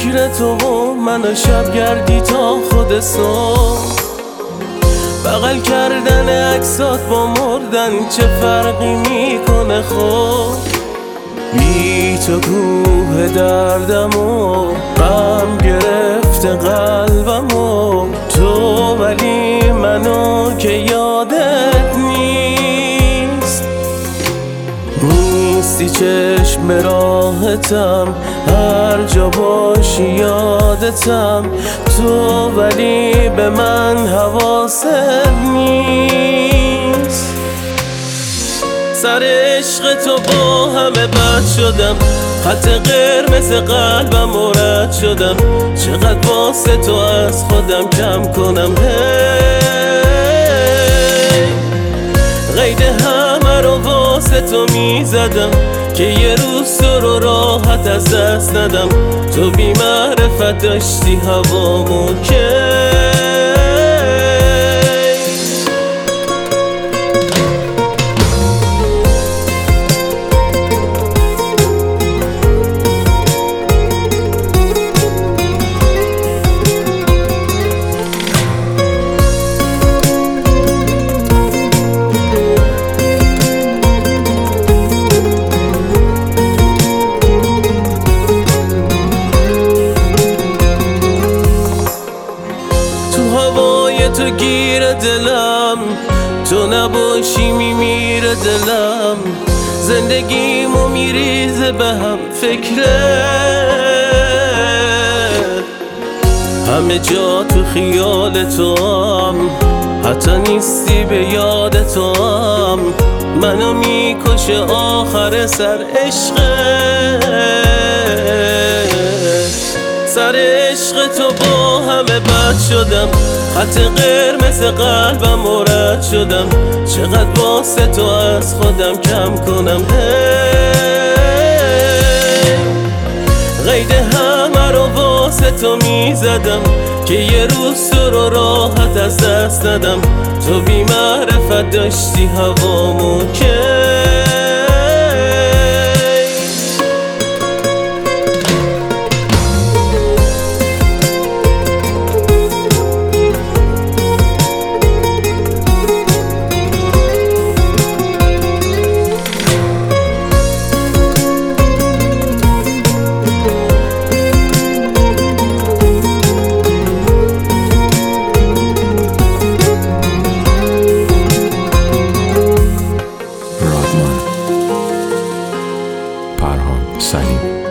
فکر تو و من و شب گردی تا خود صبح. بغل کردن عکسات با مردن چه فرقی میکنه خب؟ بی تو کوه دردم و غم گرفته قلبم و تو ولی منو که یادت نیستی چشم به راحتم، هر جا باشی یادتم تو ولی به من حواست نیست. سر عشق تو با همه بد شدم، خط قرمز قلبم و رد شدم. چقدر واسه تو از خودم کم کنم قید همه رو واسه تو میزدم که یه روز تو رو راحت از دست ندم. تو بی معرفت داشتی هوامو که تو گیر دلم، تو نباشی میمیره دلم. زندگیمو میریزه به هم فکرت، همه جا تو خیال تو هم، حتی نیستی به یاد تو هم. منو میکشه آخر سر عشقت. سر عشق تو با همه بد شدم، خط قرمز قلبم و رد شدم. چقدر واسه تو از خودم کم کنم قید همه رو واسه تو میزدم که یه روز تو رو راحت از دست ندم. تو بی معرفت داشتی هوامو که پرهام سلیم.